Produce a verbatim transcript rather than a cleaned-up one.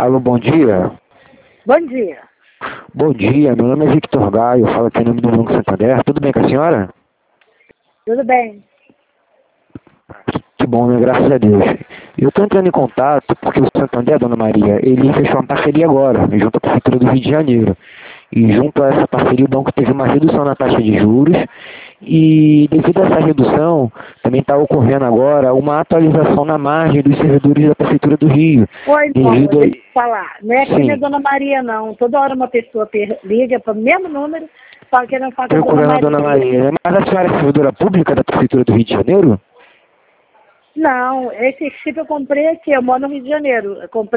Alô, bom dia. Bom dia. Bom dia, meu nome é Victor Gaio, falo aqui em nome do Banco Santander. Tudo bem com a senhora? Tudo bem? Que bom, né? Graças a Deus. Eu estou entrando em contato porque o Santander, Dona Maria, ele fechou uma parceria agora, junto à Prefeitura do Rio de Janeiro. E junto a essa parceria, o banco teve uma redução na taxa de juros e, devido a essa redução, também está ocorrendo agora uma atualização na margem dos servidores da Prefeitura do Rio. Oi, Devido não, a... deixa eu falar. Não é aqui, não é Dona Maria, não. Toda hora uma pessoa per- liga para o mesmo número, fala que não fala com a Dona Procurando a Maria. Dona Maria, né? Mas a senhora é servidora pública da Prefeitura do Rio de Janeiro? Não, esse chip eu comprei aqui, eu moro no Rio de Janeiro. Eu comprei